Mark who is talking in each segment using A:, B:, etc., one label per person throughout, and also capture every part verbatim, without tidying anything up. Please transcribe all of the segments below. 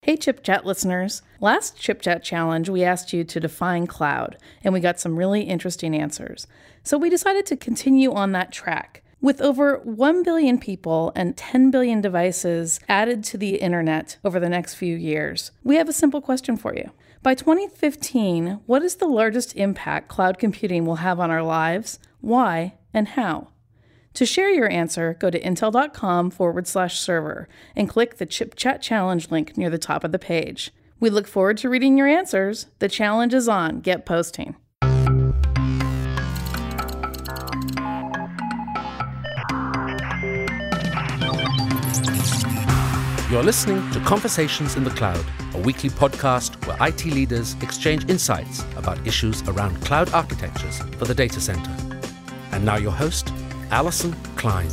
A: Hey ChipChat listeners, last ChipChat challenge we asked you to define cloud, and we got some really interesting answers. So we decided to continue on that track. With over one billion people and ten billion devices added to the internet over the next few years, we have a simple question for you. By twenty fifteen, what is the largest impact cloud computing will have on our lives, why, and how? To share your answer, go to intel.com forward slash server and click the ChipChat challenge link near the top of the page. We look forward to reading your answers. The challenge is on. Get posting.
B: You're listening to Conversations in the Cloud, a weekly podcast where I T leaders exchange insights about issues around cloud architectures for the data center. And now your host, Alison Klein.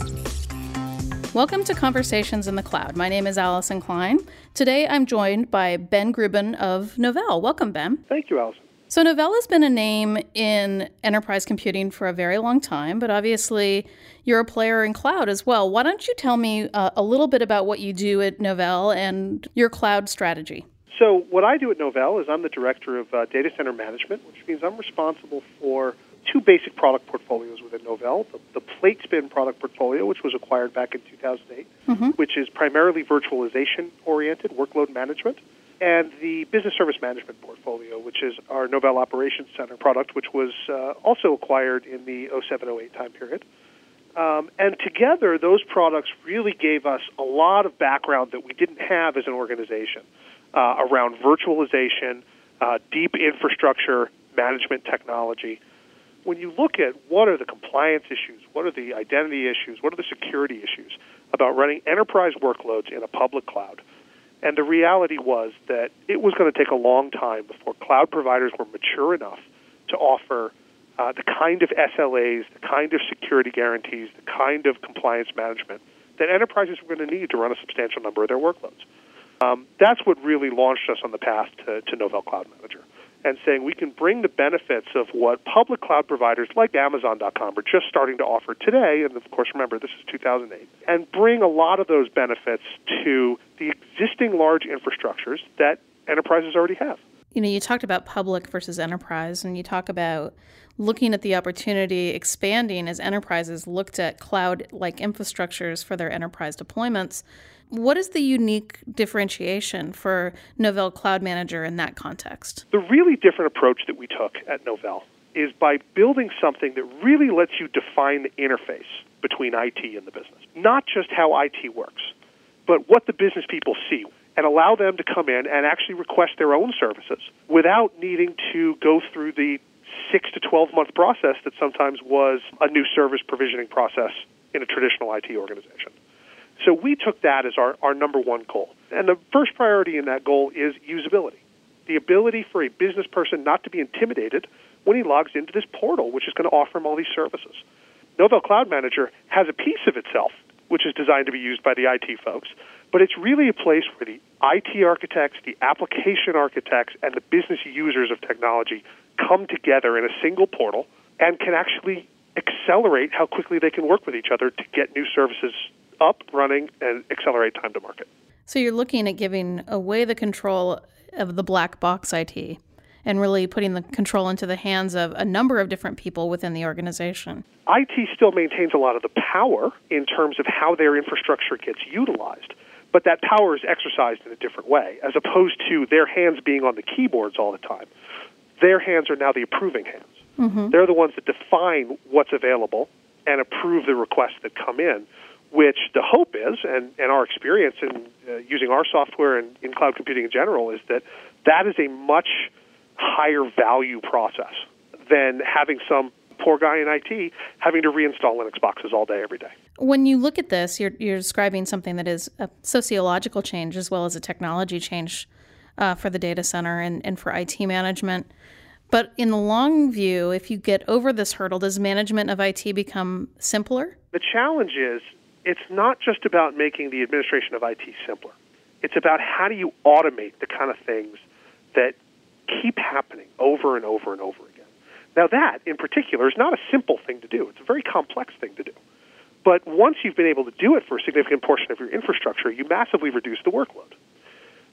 A: Welcome to Conversations in the Cloud. My name is Alison Klein. Today I'm joined by Ben Grubin of Novell. Welcome, Ben.
C: Thank you, Alison.
A: So Novell has been a name in enterprise computing for a very long time, but obviously you're a player in cloud as well. Why don't you tell me uh, a little bit about what you do at Novell and your cloud strategy?
C: So what I do at Novell is I'm the director of uh, data center management, which means I'm responsible for two basic product portfolios within Novell. The, the PlateSpin product portfolio, which was acquired back in two thousand eight, mm-hmm. which is primarily virtualization-oriented workload management, and the business service management portfolio, which is our Novell Operations Center product, which was uh, also acquired in the oh seven oh eight time period. Um, and together, those products really gave us a lot of background that we didn't have as an organization uh, around virtualization, uh, deep infrastructure management technology. When you look at what are the compliance issues, what are the identity issues, what are the security issues about running enterprise workloads in a public cloud, and the reality was that it was going to take a long time before cloud providers were mature enough to offer uh, the kind of S L As, the kind of security guarantees, the kind of compliance management that enterprises were going to need to run a substantial number of their workloads. Um, that's what really launched us on the path to, to Novell Cloud Manager, and saying we can bring the benefits of what public cloud providers like Amazon dot com are just starting to offer today, and of course, remember, this is two thousand eight, and bring a lot of those benefits to the existing large infrastructures that enterprises already have.
A: You know, you talked about public versus enterprise, and you talk about looking at the opportunity expanding as enterprises looked at cloud-like infrastructures for their enterprise deployments. What is the unique differentiation for Novell Cloud Manager in that context?
C: The really different approach that we took at Novell is by building something that really lets you define the interface between I T and the business. Not just how I T works, but what the business people see, and allow them to come in and actually request their own services without needing to go through the six to twelve month process that sometimes was a new service provisioning process in a traditional I T organization. So we took that as our, our number one goal. And the first priority in that goal is usability. The ability for a business person not to be intimidated when he logs into this portal, which is going to offer him all these services. Novell Cloud Manager has a piece of itself, which is designed to be used by the I T folks, but it's really a place where the I T architects, the application architects, and the business users of technology come together in a single portal and can actually accelerate how quickly they can work with each other to get new services up, running, and accelerate time to market.
A: So you're looking at giving away the control of the black box I T and really putting the control into the hands of a number of different people within the organization.
C: I T still maintains a lot of the power in terms of how their infrastructure gets utilized, but that power is exercised in a different way, as opposed to their hands being on the keyboards all the time. Their hands are now the approving hands. Mm-hmm. They're the ones that define what's available and approve the requests that come in, which the hope is, and, and our experience in uh, using our software and in cloud computing in general, is that that is a much higher value process than having some poor guy in I T having to reinstall Linux boxes all day, every day.
A: When you look at this, you're, you're describing something that is a sociological change as well as a technology change uh, for the data center and, and for I T management. But in the long view, if you get over this hurdle, does management of I T become simpler?
C: The challenge is it's not just about making the administration of I T simpler. It's about how do you automate the kind of things that keep happening over and over and over again. Now that, in particular, is not a simple thing to do. It's a very complex thing to do. But once you've been able to do it for a significant portion of your infrastructure, you massively reduce the workload.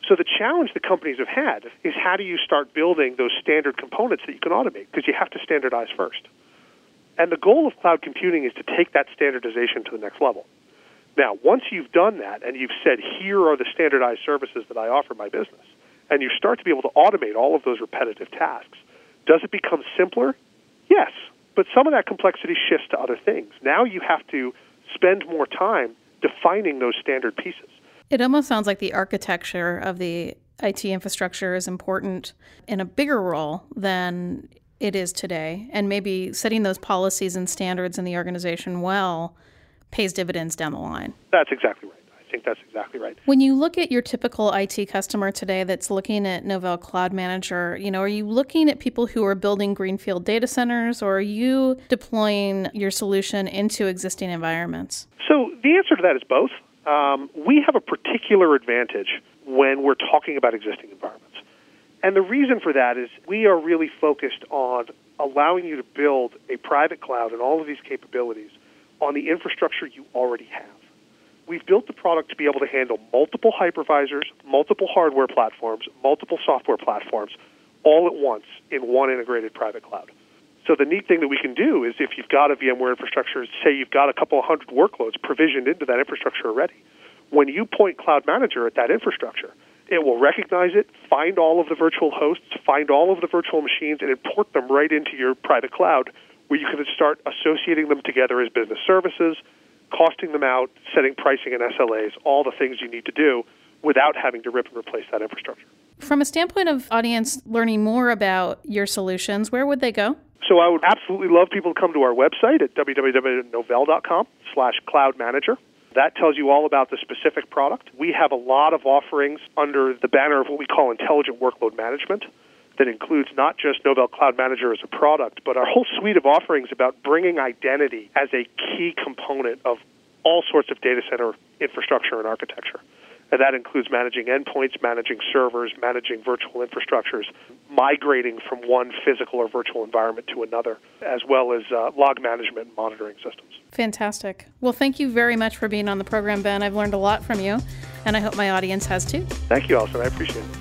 C: So the challenge that companies have had is how do you start building those standard components that you can automate? Because you have to standardize first. And the goal of cloud computing is to take that standardization to the next level. Now, once you've done that and you've said, here are the standardized services that I offer my business, and you start to be able to automate all of those repetitive tasks, does it become simpler? Yes, but some of that complexity shifts to other things. Now you have to spend more time defining those standard pieces.
A: It almost sounds like the architecture of the I T infrastructure is important in a bigger role than it is today, and maybe setting those policies and standards in the organization well pays dividends down the line.
C: That's exactly right. I think that's exactly right.
A: When you look at your typical I T customer today that's looking at Novell Cloud Manager, you know, are you looking at people who are building greenfield data centers, or are you deploying your solution into existing environments?
C: So the answer to that is both. Um, we have a particular advantage when we're talking about existing environments. And the reason for that is we are really focused on allowing you to build a private cloud and all of these capabilities on the infrastructure you already have. We've built the product to be able to handle multiple hypervisors, multiple hardware platforms, multiple software platforms, all at once in one integrated private cloud. So the neat thing that we can do is if you've got a VMware infrastructure, say you've got a couple of hundred workloads provisioned into that infrastructure already, when you point Cloud Manager at that infrastructure, it will recognize it, find all of the virtual hosts, find all of the virtual machines, and import them right into your private cloud, where you can start associating them together as business services, costing them out, setting pricing and S L As, all the things you need to do without having to rip and replace that infrastructure.
A: From a standpoint of audience learning more about your solutions, where would they go?
C: So I would absolutely love people to come to our website at w w w dot novell dot com slash cloud manager. That tells you all about the specific product. We have a lot of offerings under the banner of what we call intelligent workload management that includes not just Novell Cloud Manager as a product, but our whole suite of offerings about bringing identity as a key component of all sorts of data center infrastructure and architecture. And that includes managing endpoints, managing servers, managing virtual infrastructures, migrating from one physical or virtual environment to another, as well as uh, log management and monitoring systems.
A: Fantastic. Well, thank you very much for being on the program, Ben. I've learned a lot from you, and I hope my audience has too.
C: Thank you, Allison. I appreciate it.